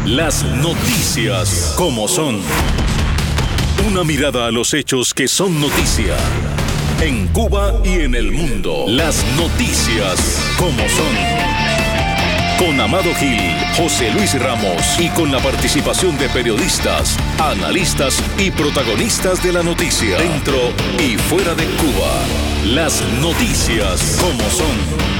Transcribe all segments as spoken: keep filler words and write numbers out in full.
Las noticias como son. Una mirada a los hechos que son noticia. En Cuba y en el mundo. Las noticias como son. Con Amado Gil, José Luis Ramos y con la participación de periodistas, analistas y protagonistas de la noticia. Dentro y fuera de Cuba. Las noticias como son.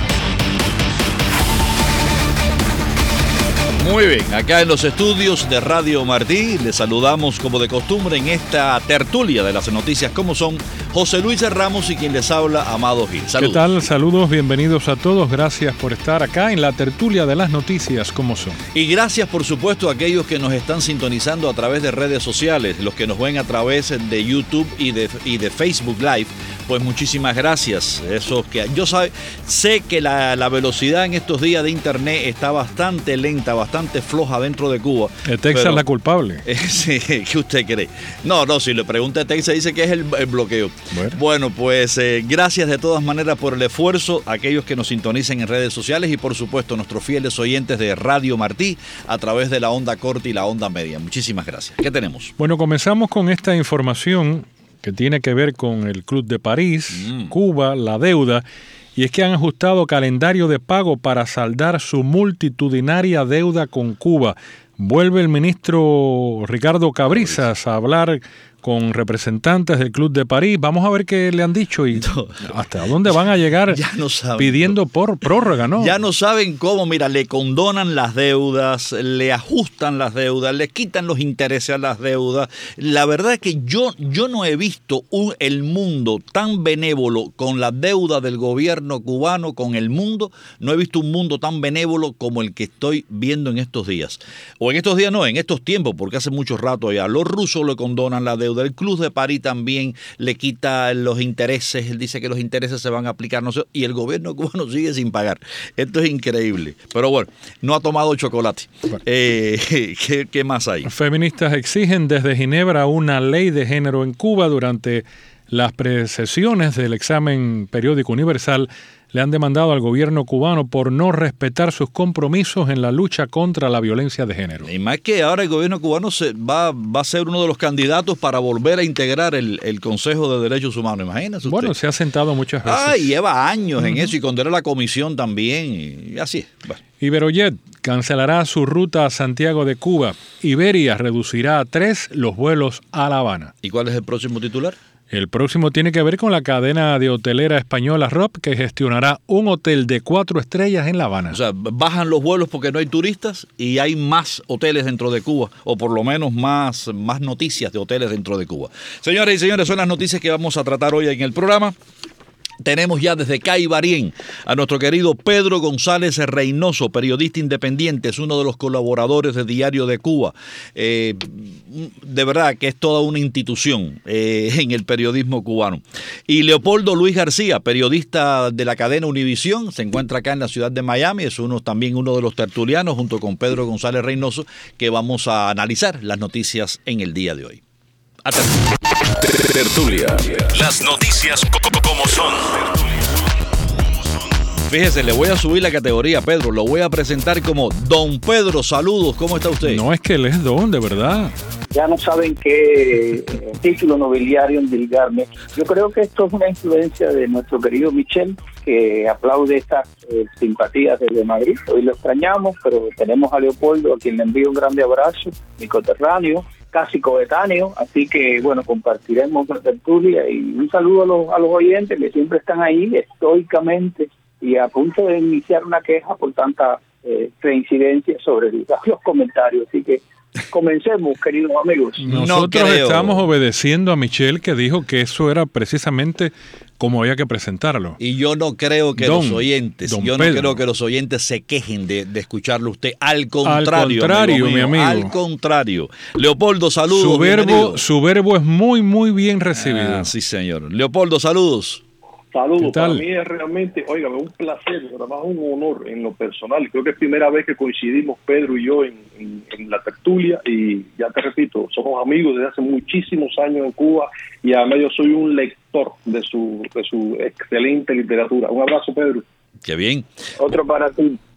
Muy bien, acá en los estudios de Radio Martí les saludamos como de costumbre en esta tertulia de las noticias como son José Luis Ramos y quien les habla, Amado Gil. Saludos. ¿Qué tal? Saludos, bienvenidos a todos, gracias por estar acá en la tertulia de las noticias como son. Y gracias por supuesto a aquellos que nos están sintonizando a través de redes sociales, los que nos ven a través de YouTube y de, y de Facebook Live. Pues muchísimas gracias. Eso que yo sabe, sé que la, la velocidad en estos días de internet está bastante lenta, bastante floja dentro de Cuba. ¿El Texas es la culpable? Eh, sí, ¿qué usted cree? No, no, si le pregunta a Texas dice que es el, el bloqueo. Bueno, bueno pues eh, gracias de todas maneras por el esfuerzo, a aquellos que nos sintonicen en redes sociales y por supuesto nuestros fieles oyentes de Radio Martí a través de la onda corta y la onda media. Muchísimas gracias. ¿Qué tenemos? Bueno, comenzamos con esta información que tiene que ver con el Club de París, mm. Cuba, la deuda, y es que han ajustado calendario de pago para saldar su multitudinaria deuda con Cuba. Vuelve el ministro Ricardo Cabrizas a hablar con representantes del Club de París. Vamos a ver qué le han dicho y no, hasta dónde van a llegar ya no saben, pidiendo por prórroga, ¿no? Ya no saben cómo, mira, le condonan las deudas, le ajustan las deudas, le quitan los intereses a las deudas. La verdad es que yo, yo no he visto un, el mundo tan benévolo con la deuda del gobierno cubano, con el mundo, no he visto un mundo tan benévolo como el que estoy viendo en estos días. O en estos días no, en estos tiempos, porque hace mucho rato ya. Los rusos le condonan la deuda. El Club de París también le quita los intereses, él dice que los intereses se van a aplicar, no sé, y el gobierno cubano sigue sin pagar. Esto es increíble. Pero bueno, no ha tomado chocolate. Bueno. Eh, ¿qué, ¿Qué más hay? Feministas exigen desde Ginebra una ley de género en Cuba. Durante las presesiones del examen periódico universal, le han demandado al gobierno cubano por no respetar sus compromisos en la lucha contra la violencia de género. Y más que ahora el gobierno cubano se va, va a ser uno de los candidatos para volver a integrar el, el Consejo de Derechos Humanos. Imagínese usted. Bueno, se ha sentado muchas veces. Ah, y lleva años uh-huh. en eso y cuando era la comisión también. Y así es. Bueno. Iberojet cancelará su ruta a Santiago de Cuba. Iberia reducirá a tres los vuelos a La Habana. ¿Y cuál es el próximo titular? El próximo tiene que ver con la cadena de hotelera española R O P, que gestionará un hotel de cuatro estrellas en La Habana. O sea, bajan los vuelos porque no hay turistas y hay más hoteles dentro de Cuba, o por lo menos más, más noticias de hoteles dentro de Cuba. Señores y señores, son las noticias que vamos a tratar hoy en el programa. Tenemos ya desde Caibarien a nuestro querido Pedro González Reynoso, periodista independiente, es uno de los colaboradores de Diario de Cuba. Eh, de verdad que es toda una institución eh, en el periodismo cubano. Y Leopoldo Luis García, periodista de la cadena Univisión, se encuentra acá en la ciudad de Miami, es uno también uno de los tertulianos junto con Pedro González Reynoso, que vamos a analizar las noticias en el día de hoy. Tertulia. Las noticias como son. Fíjese, le voy a subir la categoría, Pedro. Lo voy a presentar como Don Pedro. Saludos, ¿cómo está usted? No es que él es don, de verdad. Ya no saben qué eh, título nobiliario endilgarme. Yo creo que esto es una influencia de nuestro querido Michel, que aplaude estas eh, simpatías desde Madrid. Hoy lo extrañamos, pero tenemos a Leopoldo, a quien le envío un grande abrazo, mi coterráneo, casi coetáneo, así que bueno, compartiremos la tertulia y un saludo a los, a los oyentes que siempre están ahí estoicamente y a punto de iniciar una queja por tanta eh, reincidencia sobre los comentarios, así que comencemos, queridos amigos. Nosotros no estamos obedeciendo a Michel, que dijo que eso era precisamente como había que presentarlo. Y yo no creo que don, los oyentes, don yo Pedro. no creo que los oyentes se quejen de, de escucharlo usted. Al contrario, al contrario amigo mío, mi amigo. Al contrario. Leopoldo, saludos. Su verbo, su verbo es muy, muy bien recibido. Ah, sí, señor. Leopoldo, saludos. Saludos, para mí es realmente, óigame, un placer, además un honor en lo personal. Creo que es primera vez que coincidimos Pedro y yo en, en, en la tertulia y ya te repito, somos amigos desde hace muchísimos años en Cuba y además yo soy un lector de su, de su excelente literatura. Un abrazo, Pedro. Qué bien. Otro para ti.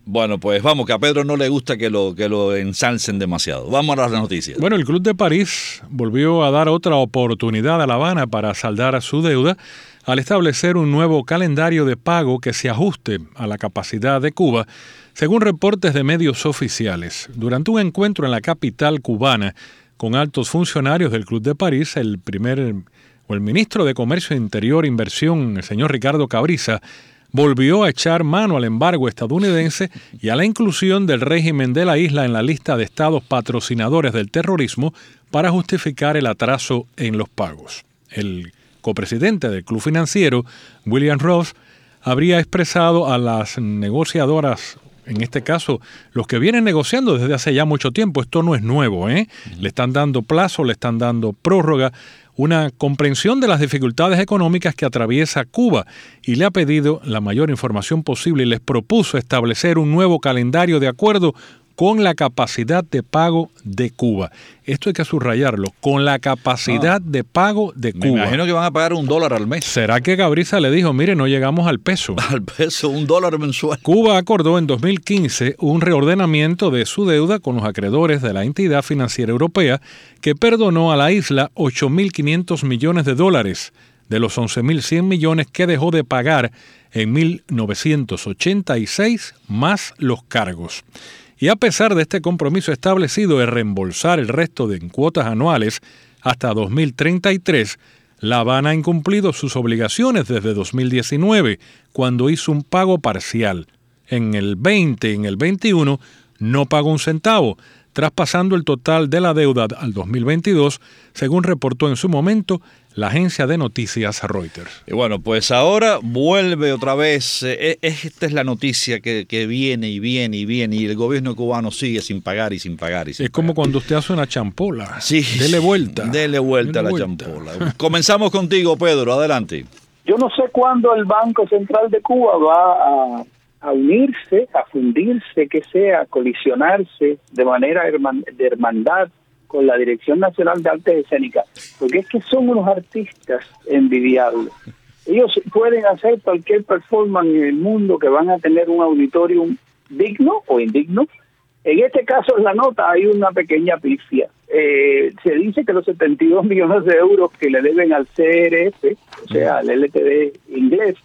Bueno, pues vamos, que a Pedro no le gusta que lo, que lo ensalcen demasiado. Vamos a las noticias. Bueno, el Club de París volvió a dar otra oportunidad a La Habana para saldar su deuda al establecer un nuevo calendario de pago que se ajuste a la capacidad de Cuba, según reportes de medios oficiales. Durante un encuentro en la capital cubana con altos funcionarios del Club de París, el primer o el ministro de Comercio Interior e Inversión, el señor Ricardo Cabrisa, volvió a echar mano al embargo estadounidense y a la inclusión del régimen de la isla en la lista de estados patrocinadores del terrorismo para justificar el atraso en los pagos. El copresidente del club financiero, William Ross, habría expresado a las negociadoras, en este caso, los que vienen negociando desde hace ya mucho tiempo, esto no es nuevo, ¿eh? Uh-huh. Le están dando plazo, le están dando prórroga, una comprensión de las dificultades económicas que atraviesa Cuba y le ha pedido la mayor información posible y les propuso establecer un nuevo calendario de acuerdo con la capacidad de pago de Cuba. Esto hay que subrayarlo, con la capacidad ah, de pago de Cuba. Me imagino que van a pagar un dólar al mes. ¿Será que Cabrisa le dijo, mire, no llegamos al peso? Al peso, un dólar mensual. Cuba acordó en dos mil quince un reordenamiento de su deuda con los acreedores de la entidad financiera europea que perdonó a la isla ocho mil quinientos millones de dólares de los once mil cien millones que dejó de pagar en mil novecientos ochenta y seis más los cargos. Y a pesar de este compromiso establecido de reembolsar el resto de cuotas anuales hasta dos mil treinta y tres, La Habana ha incumplido sus obligaciones desde dos mil diecinueve, cuando hizo un pago parcial. En el veinte y en el veintiuno no pagó un centavo, traspasando el total de la deuda al dos mil veintidós, según reportó en su momento la agencia de noticias Reuters. Y bueno, pues ahora vuelve otra vez. Eh, esta es la noticia que, que viene y viene y viene, y el gobierno cubano sigue sin pagar y sin pagar. Y sin es como pagar. Cuando usted hace una champola. Sí. Dele vuelta. Dele vuelta Dele a la vuelta. champola. Comenzamos contigo, Pedro. Adelante. Yo no sé cuándo el Banco Central de Cuba va a, a unirse, a fundirse, que sea, a colisionarse de manera herman, de hermandad con la Dirección Nacional de Artes Escénicas, porque es que son unos artistas envidiables. Ellos pueden hacer cualquier performance en el mundo que van a tener un auditorium digno o indigno. En este caso, en la nota hay una pequeña pifia. Eh, se dice que los setenta y dos millones de euros que le deben al C R F, o sea, al L T D inglés,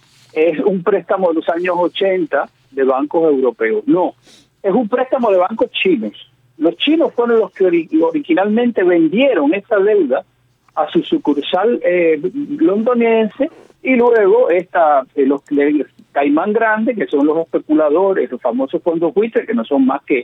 es un préstamo de los años ochenta de bancos europeos. No, es un préstamo de bancos chinos. Los chinos fueron los que ori- originalmente vendieron esa deuda a su sucursal eh, londinense, y luego esta, eh, los el Caimán Grande, que son los especuladores, los famosos fondos buitres, que no son más que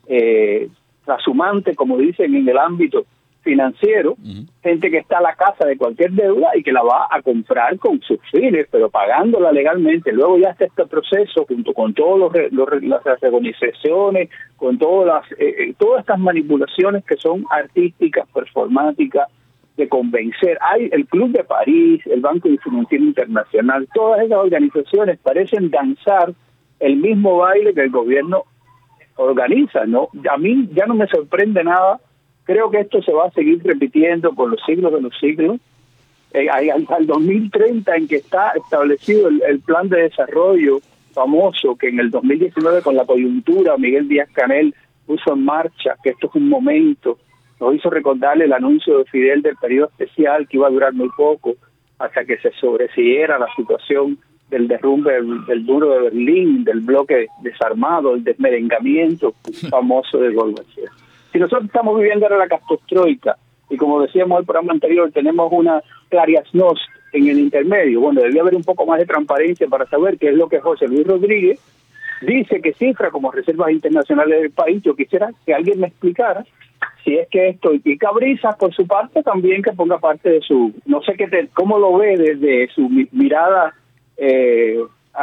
eh, trashumantes, como dicen en el ámbito financiero, uh-huh. gente que está a la casa de cualquier deuda y que la va a comprar con sus fines, pero pagándola legalmente. Luego ya está este proceso, junto con todas las organizaciones, con todas las eh, todas estas manipulaciones que son artísticas, performáticas, de convencer. Hay el Club de París, el Banco Financiero Internacional, todas esas organizaciones parecen danzar el mismo baile que el gobierno organiza, ¿no? A mí ya no me sorprende nada. Creo que esto se va a seguir repitiendo por los siglos de los siglos. Eh, hasta el dos mil treinta, en que está establecido el, el plan de desarrollo famoso que en el dos mil diecinueve, con la coyuntura, Miguel Díaz-Canel puso en marcha, que esto es un momento. Nos hizo recordarle el anuncio de Fidel del periodo especial, que iba a durar muy poco, hasta que se sobresiguiera la situación del derrumbe del, del muro de Berlín, del bloque desarmado, el desmerengamiento famoso de Gorbachev. Si nosotros estamos viviendo ahora la catástrofe, y como decíamos en el programa anterior, tenemos una clariasnost en el intermedio, bueno, debía haber un poco más de transparencia para saber qué es lo que José Luis Rodríguez dice que cifra como reservas internacionales del país. Yo quisiera que alguien me explicara si es que esto, y Cabrisa por su parte también que ponga parte de su, no sé qué te, cómo lo ve desde su mirada eh,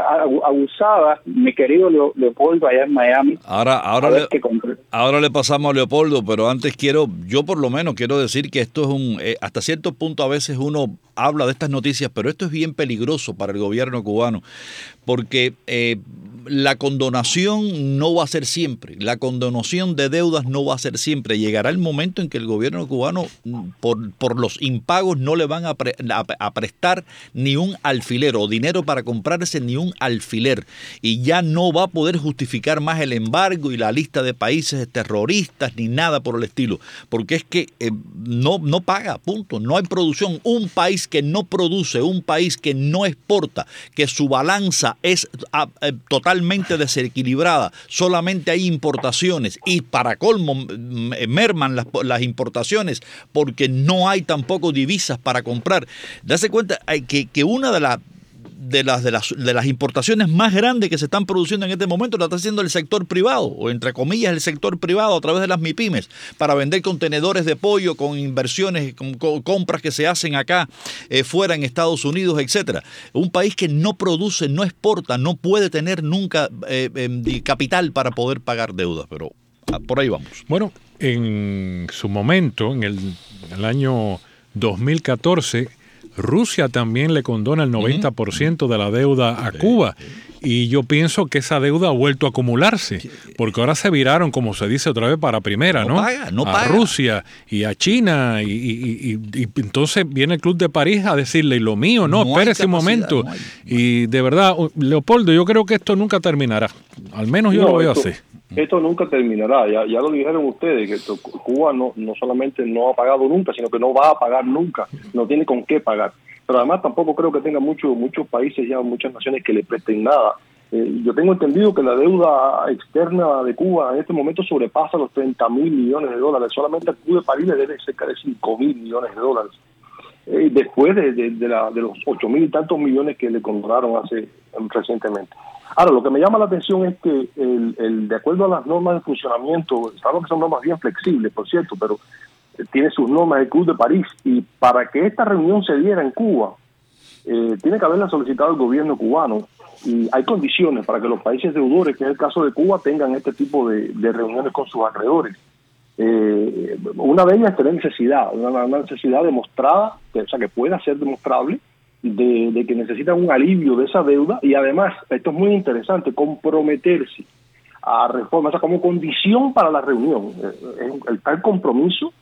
abusada, mi querido Leopoldo allá en Miami. Ahora, ahora, le, ahora le pasamos a Leopoldo, pero antes quiero, yo por lo menos quiero decir que esto es un, eh, hasta cierto punto a veces uno habla de estas noticias, pero esto es bien peligroso para el gobierno cubano, porque eh, la condonación no va a ser siempre, la condonación de deudas no va a ser siempre. Llegará el momento en que el gobierno cubano, por, por los impagos, no le van a, pre, a, a prestar ni un alfiler o dinero para comprarse ni un alfiler, y ya no va a poder justificar más el embargo y la lista de países terroristas ni nada por el estilo, porque es que eh, no, no paga, punto, no hay producción. Un país que no produce, un país que no exporta, que su balanza es a, a, totalmente desequilibrada, solamente hay importaciones y para colmo merman las, las importaciones porque no hay tampoco divisas para comprar. Dase cuenta que, que una de las De las, de, las, de las importaciones más grandes que se están produciendo en este momento la está haciendo el sector privado, o entre comillas el sector privado, a través de las MIPYMES, para vender contenedores de pollo con inversiones, con, con compras que se hacen acá, eh, fuera en Estados Unidos, etcétera. Un país que no produce, no exporta, no puede tener nunca eh, eh, capital para poder pagar deudas, pero ah, por ahí vamos. Bueno, en su momento, en el, el año dos mil catorce, Rusia también le condona el noventa por ciento de la deuda a Cuba, y yo pienso que esa deuda ha vuelto a acumularse, porque ahora se viraron, como se dice otra vez, para primera, ¿no? No paga, no a paga. Rusia y a China, y, y, y, y entonces viene el Club de París a decirle, y lo mío, no, No espérese un momento. No hay, no y de verdad, Leopoldo, yo creo que esto nunca terminará, al menos yo No, lo veo esto, así. Esto nunca terminará, ya, ya lo dijeron ustedes, que esto, Cuba no, no solamente no ha pagado nunca, sino que no va a pagar nunca, no tiene con qué pagar. Pero además tampoco creo que tenga mucho, muchos países ya, muchas naciones que le presten nada. Eh, yo tengo entendido que la deuda externa de Cuba en este momento sobrepasa los treinta mil millones de dólares. Solamente al Club de París le debe cerca de cinco mil millones de dólares. Eh, después de, de, de, la, de los ocho mil y tantos millones que le condonaron hace recientemente. Ahora, lo que me llama la atención es que el, el de acuerdo a las normas de funcionamiento, sabemos que son normas bien flexibles, por cierto, pero tiene sus normas el Club de París, y para que esta reunión se diera en Cuba, eh, tiene que haberla solicitado el gobierno cubano, y hay condiciones para que los países deudores, que es el caso de Cuba, tengan este tipo de, de reuniones con sus alrededores. Eh, una de ellas es tener necesidad, una, una necesidad demostrada, que, o sea, que pueda ser demostrable, de, de que necesitan un alivio de esa deuda, y además, esto es muy interesante, comprometerse a reformas, o sea, como condición para la reunión, eh, el tal compromiso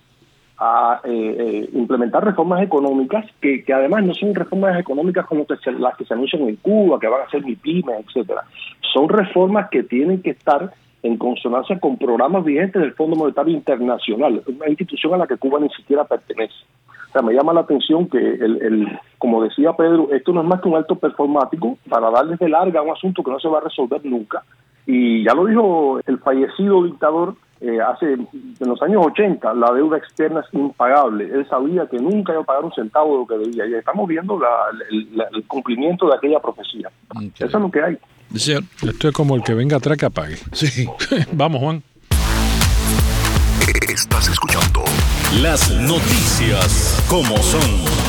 a eh, eh, implementar reformas económicas que, que además no son reformas económicas como que se, las que se anuncian en Cuba, que van a ser MIPYMES, etcétera. Son reformas que tienen que estar en consonancia con programas vigentes del Fondo Monetario Internacional, una institución a la que Cuba ni siquiera pertenece. O sea, me llama la atención que, el, el, como decía Pedro, esto no es más que un acto performático para darles de larga a un asunto que no se va a resolver nunca. Y ya lo dijo el fallecido dictador eh, hace en los años ochenta, la deuda externa es impagable. Él sabía que nunca iba a pagar un centavo de lo que debía. Y estamos viendo la, el, la, el cumplimiento de aquella profecía. Okay. Eso es lo que hay. Sí. Esto es como el que venga atrás que apague. Sí. Vamos, Juan. Estás escuchando las noticias como son.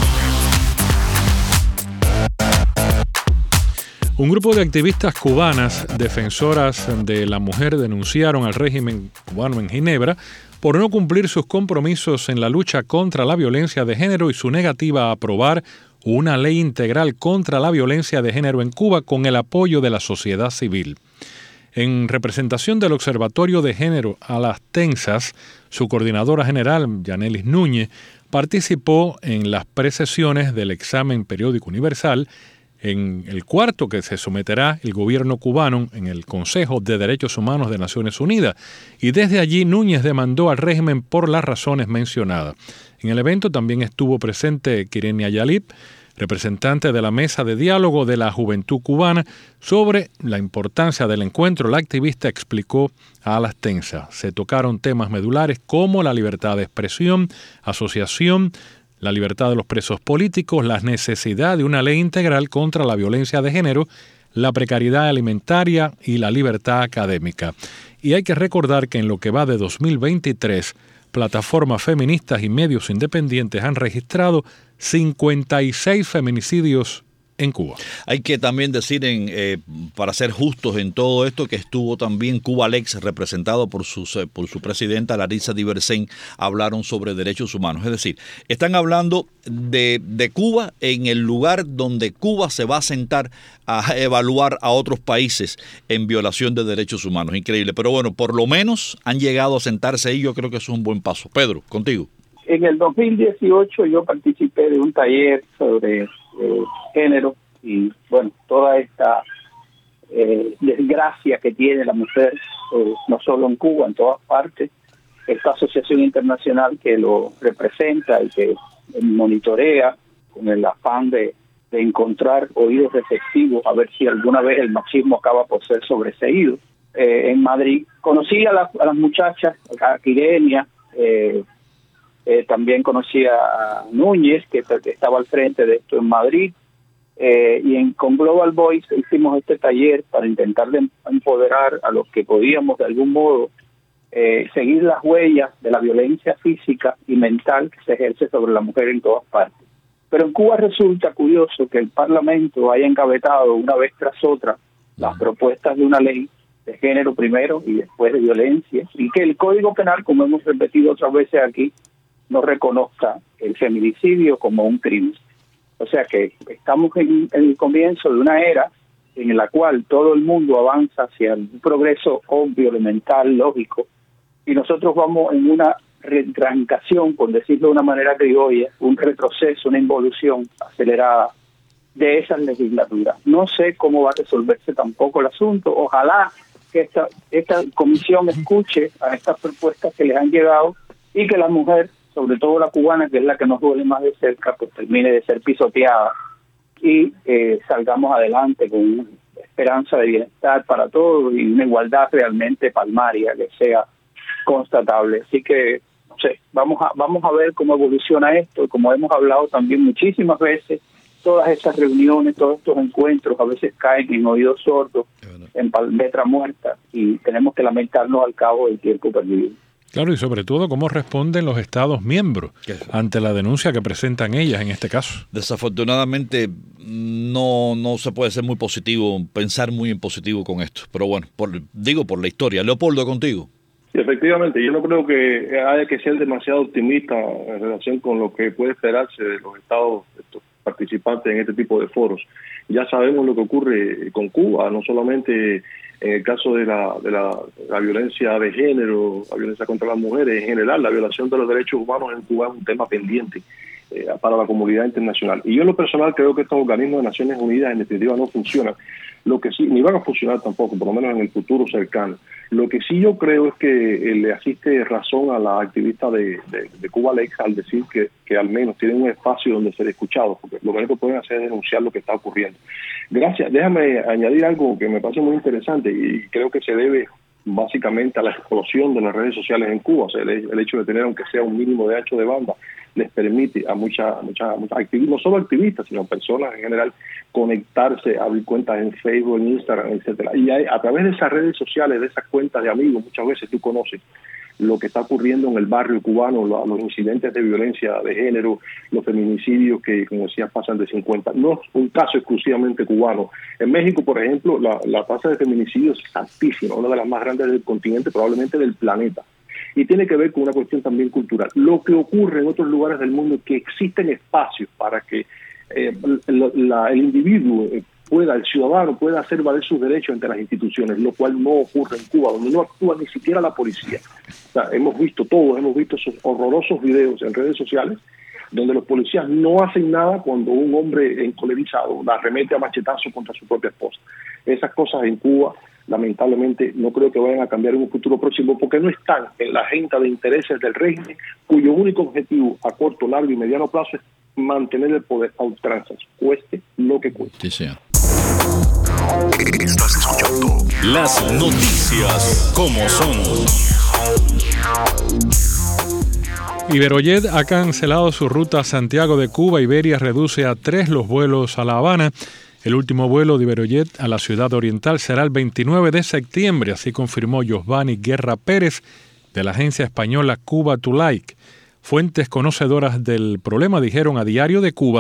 Un grupo de activistas cubanas, defensoras de la mujer, denunciaron al régimen cubano en Ginebra por no cumplir sus compromisos en la lucha contra la violencia de género y su negativa a aprobar una ley integral contra la violencia de género en Cuba con el apoyo de la sociedad civil. En representación del Observatorio de Género a las Tensas, su coordinadora general, Yanelis Núñez, participó en las presesiones del examen periódico universal, en el cuarto que se someterá el gobierno cubano en el Consejo de Derechos Humanos de Naciones Unidas, y desde allí Núñez demandó al régimen por las razones mencionadas. En el evento también estuvo presente Kirenia Yalip, representante de la Mesa de Diálogo de la Juventud Cubana. Sobre la importancia del encuentro, la activista explicó a las Tensas. Se tocaron temas medulares como la libertad de expresión, asociación, la libertad de los presos políticos, la necesidad de una ley integral contra la violencia de género, la precariedad alimentaria y la libertad académica. Y hay que recordar que en lo que va de dos mil veintitrés, plataformas feministas y medios independientes han registrado cincuenta y seis feminicidios en Cuba. Hay que también decir, en, eh, para ser justos en todo esto, que estuvo también Cuba Lex, representado por, sus, eh, por su presidenta Larissa Diversen, hablaron sobre derechos humanos. Es decir, están hablando de, de Cuba en el lugar donde Cuba se va a sentar a evaluar a otros países en violación de derechos humanos. Increíble. Pero bueno, por lo menos han llegado a sentarse ahí. Yo creo que eso es un buen paso. Pedro, contigo. En el dos mil dieciocho yo participé de un taller sobre eh, género y, bueno, toda esta eh, desgracia que tiene la mujer, eh, no solo en Cuba, en todas partes. Esta asociación internacional que lo representa y que monitorea con el afán de, de encontrar oídos receptivos, a ver si alguna vez el machismo acaba por ser sobreseído. Eh, en Madrid conocí a, la, a las muchachas, a Quirenia, eh, eh, también conocí a Núñez, que, que estaba al frente de esto en Madrid, eh, y en, con Global Voice hicimos este taller para intentar de empoderar a los que podíamos de algún modo eh, seguir las huellas de la violencia física y mental que se ejerce sobre la mujer en todas partes. Pero en Cuba resulta curioso que el Parlamento haya engavetado una vez tras otra las propuestas de una ley de género primero y después de violencia, y que el Código Penal, como hemos repetido otras veces aquí, no reconozca el feminicidio como un crimen. O sea que estamos en, en el comienzo de una era en la cual todo el mundo avanza hacia un progreso obvio, elemental, lógico, y nosotros vamos en una retrancación, por decirlo de una manera criolla, un retroceso, una involución acelerada de esas legislaturas. No sé cómo va a resolverse tampoco el asunto. Ojalá que esta, esta comisión escuche a estas propuestas que les han llegado y que la mujer, sobre todo la cubana, que es la que nos duele más de cerca, pues termine de ser pisoteada y eh, salgamos adelante con una esperanza de bienestar para todos y una igualdad realmente palmaria que sea constatable. Así que, no sé, vamos a, vamos a ver cómo evoluciona esto. Como hemos hablado también muchísimas veces, todas estas reuniones, todos estos encuentros a veces caen en oídos sordos, en letra muerta, y tenemos que lamentarnos al cabo del tiempo perdido. Claro, y sobre todo cómo responden los Estados miembros ante la denuncia que presentan ellas en este caso. Desafortunadamente no, no se puede ser muy positivo, pensar muy en positivo con esto, pero bueno, por, digo por la historia. Leopoldo, contigo. Sí, efectivamente, yo no creo que haya que ser demasiado optimista en relación con lo que puede esperarse de los Estados estos participantes en este tipo de foros. Ya sabemos lo que ocurre con Cuba, no solamente en el caso de la, de la, la violencia de género, la violencia contra las mujeres en general, la violación de los derechos humanos en Cuba es un tema pendiente eh, para la comunidad internacional. Y yo en lo personal creo que estos organismos de Naciones Unidas en definitiva no funcionan. Lo que sí, ni van a funcionar tampoco, por lo menos en el futuro cercano. Lo que sí yo creo es que eh, le asiste razón a la activista de, de, de Cuba Lex al decir que, que al menos tienen un espacio donde ser escuchados, porque lo único que pueden hacer es denunciar lo que está ocurriendo. Gracias. Déjame añadir algo que me parece muy interesante y creo que se debe básicamente a la explosión de las redes sociales en Cuba. O sea, el, el hecho de tener, aunque sea un mínimo de ancho de banda, les permite a muchas muchas muchas activistas, no solo activistas, sino personas en general, conectarse, abrir cuentas en Facebook, en Instagram, etcétera. Y hay, a través de esas redes sociales, de esas cuentas de amigos, muchas veces tú conoces lo que está ocurriendo en el barrio cubano, lo, los incidentes de violencia de género, los feminicidios que, como decías, pasan de cincuenta. No es un caso exclusivamente cubano. En México, por ejemplo, la, la tasa de feminicidios es altísima, una de las más grandes del continente, probablemente del planeta. Y tiene que ver con una cuestión también cultural. Lo que ocurre en otros lugares del mundo es que existen espacios para que eh, la, la, el individuo eh, pueda, el ciudadano pueda hacer valer sus derechos ante las instituciones, lo cual no ocurre en Cuba, donde no actúa ni siquiera la policía. O sea, hemos visto todos, hemos visto esos horrorosos videos en redes sociales donde los policías no hacen nada cuando un hombre encolerizado la arremete a machetazo contra su propia esposa. Esas cosas en Cuba, lamentablemente, no creo que vayan a cambiar en un futuro próximo porque no están en la agenda de intereses del régimen, cuyo único objetivo a corto, largo y mediano plazo es mantener el poder a ultranzas, cueste lo que cueste. Sí, señor. Estás escuchando las noticias como son. Iberojet ha cancelado su ruta a Santiago de Cuba. Iberia reduce a tres los vuelos a La Habana. El último vuelo de Iberojet a la ciudad oriental será el veintinueve de septiembre, así confirmó Josvani Guerra Pérez de la agencia española Cuba to Like. Fuentes conocedoras del problema dijeron a Diario de Cuba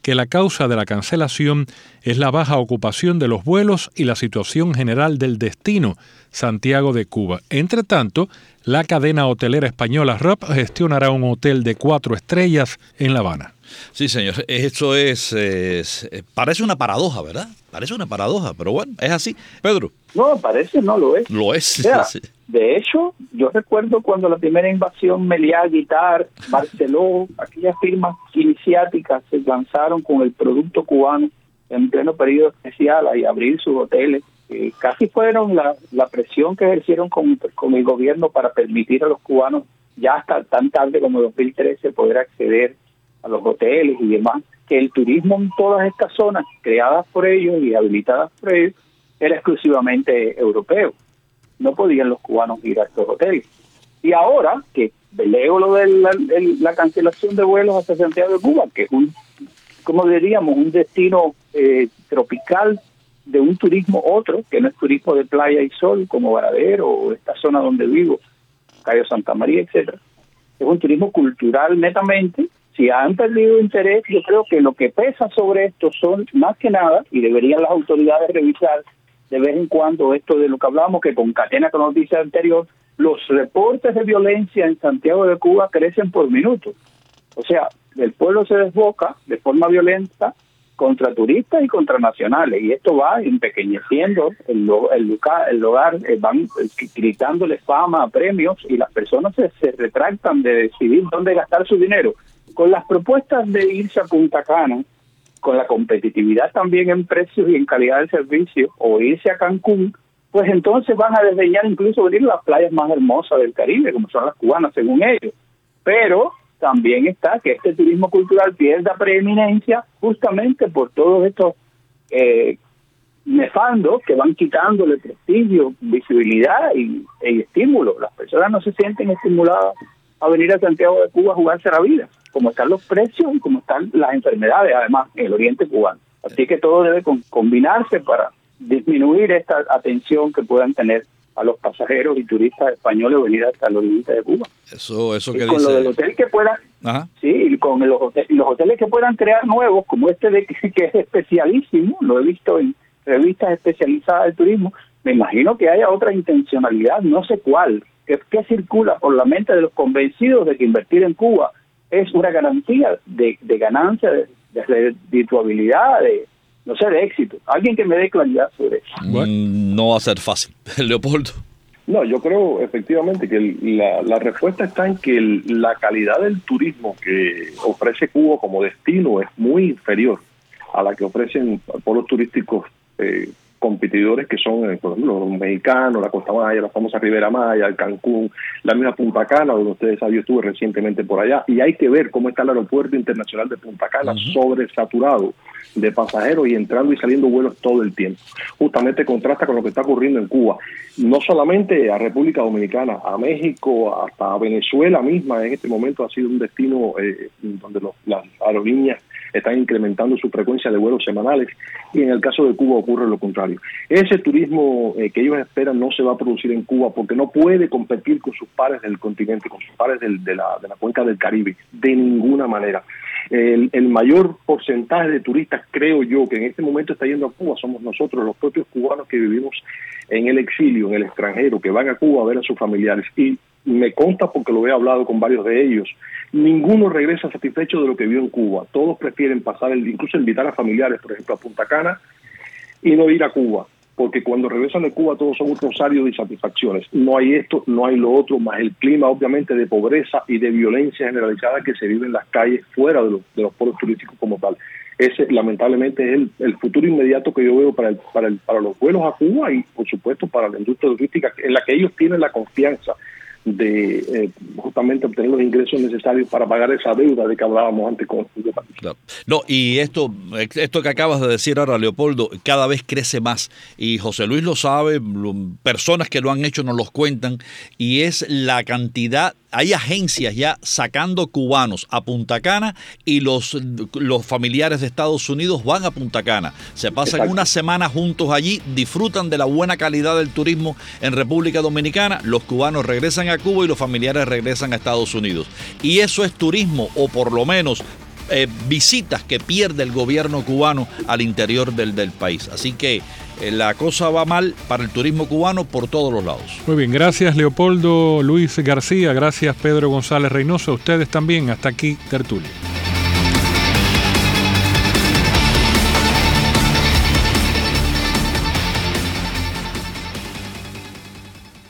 que la causa de la cancelación es la baja ocupación de los vuelos y la situación general del destino, Santiago de Cuba. Entre tanto, la cadena hotelera española R A P gestionará un hotel de cuatro estrellas en La Habana. Sí, señor. Esto es, es... Parece una paradoja, ¿verdad? Parece una paradoja, pero bueno, es así. Pedro. No, parece, no lo es. Lo es. O sea, sí. De hecho, yo recuerdo cuando la primera invasión, Meliá, Guitar, Barceló, aquellas firmas iniciáticas se lanzaron con el producto cubano en pleno periodo especial a abrir sus hoteles. Eh, casi fueron la, la presión que ejercieron con, con el gobierno para permitir a los cubanos ya hasta tan tarde como dos mil trece poder acceder a los hoteles y demás, que el turismo en todas estas zonas creadas por ellos y habilitadas por ellos era exclusivamente europeo. No podían los cubanos ir a estos hoteles. Y ahora que leo lo de la, el, la cancelación de vuelos hacia Santiago de Cuba, que es un, como diríamos, un destino eh, tropical de un turismo otro, que no es turismo de playa y sol, como Varadero o esta zona donde vivo, Cayo Santa María, etcétera. Es un turismo cultural netamente. Si han perdido interés, yo creo que lo que pesa sobre esto son, más que nada, y deberían las autoridades revisar de vez en cuando esto de lo que hablamos, que concatena con la noticia anterior, los reportes de violencia en Santiago de Cuba crecen por minuto. O sea, el pueblo se desboca de forma violenta contra turistas y contra nacionales, y esto va empequeñeciendo el, el, lugar, el lugar, eh, van gritándole fama, premios, y las personas se, se retractan de decidir dónde gastar su dinero. Con las propuestas de irse a Punta Cana, con la competitividad también en precios y en calidad de servicio, o irse a Cancún, pues entonces van a desdeñar incluso venir a las playas más hermosas del Caribe, como son las cubanas, según ellos. Pero también está que este turismo cultural pierda preeminencia justamente por todos estos eh, nefandos que van quitándole prestigio, visibilidad y, y estímulo. Las personas no se sienten estimuladas a venir a Santiago de Cuba a jugarse la vida, como están los precios y como están las enfermedades, además, en el oriente cubano. Así que todo debe con, combinarse para disminuir esta atención que puedan tener a los pasajeros y turistas españoles venir hasta el oriente de Cuba. Eso, eso que y con dice. lo del hotel que puedan, Ajá. sí, y con los hoteles, los hoteles que puedan crear nuevos, como este de que, que es especialísimo, lo he visto en revistas especializadas de turismo, me imagino que haya otra intencionalidad, no sé cuál, que, que circula por la mente de los convencidos de que invertir en Cuba es una garantía de, de ganancia, de, de redituabilidad, de no sé, de éxito. Alguien que me dé claridad sobre eso. Bueno, no va a ser fácil. Leopoldo. No, yo creo efectivamente que el, la, la respuesta está en que el, la calidad del turismo que ofrece Cuba como destino es muy inferior a la que ofrecen pueblos turísticos eh, competidores que son, eh, por ejemplo, los mexicanos, la Costa Maya, la famosa Ribera Maya, el Cancún, la misma Punta Cana, donde ustedes saben, yo estuve recientemente por allá, y hay que ver cómo está el aeropuerto internacional de Punta Cana, uh-huh. sobresaturado de pasajeros y entrando y saliendo vuelos todo el tiempo. Justamente contrasta con lo que está ocurriendo en Cuba. No solamente a República Dominicana, a México, hasta a Venezuela misma en este momento ha sido un destino eh, donde los, las aerolíneas están incrementando su frecuencia de vuelos semanales, y en el caso de Cuba ocurre lo contrario. Ese turismo eh, que ellos esperan no se va a producir en Cuba porque no puede competir con sus pares del continente, con sus pares del, de, la, de la cuenca del Caribe, de ninguna manera. El, el mayor porcentaje de turistas, creo yo, que en este momento está yendo a Cuba, somos nosotros, los propios cubanos que vivimos en el exilio, en el extranjero, que van a Cuba a ver a sus familiares. Y me consta, porque lo he hablado con varios de ellos, ninguno regresa satisfecho de lo que vio en Cuba. Todos prefieren pasar, el, incluso invitar a familiares, por ejemplo, a Punta Cana, y no ir a Cuba, porque cuando regresan de Cuba todos son un rosario de insatisfacciones. No hay esto, no hay lo otro, más el clima obviamente de pobreza y de violencia generalizada que se vive en las calles fuera de los, de los polos turísticos como tal. Ese lamentablemente es el, el futuro inmediato que yo veo para, el, para, el, para los vuelos a Cuba y por supuesto para la industria turística en la que ellos tienen la confianza de eh, justamente obtener los ingresos necesarios para pagar esa deuda de que hablábamos antes con el país. Claro. No, y esto, esto que acabas de decir ahora, Leopoldo, cada vez crece más, y José Luis lo sabe, personas que lo han hecho nos los cuentan, y es la cantidad. Hay agencias ya sacando cubanos a Punta Cana, y los, los familiares de Estados Unidos van a Punta Cana. Se pasan Exacto. una semana juntos allí, disfrutan de la buena calidad del turismo en República Dominicana, los cubanos regresan a Cuba y los familiares regresan a Estados Unidos. Y eso es turismo, o por lo menos eh, visitas que pierde el gobierno cubano al interior del, del país. Así que eh, la cosa va mal para el turismo cubano por todos los lados. Muy bien, gracias Leopoldo Luis García, gracias Pedro González Reynoso, a ustedes también. Hasta aquí, Tertulia.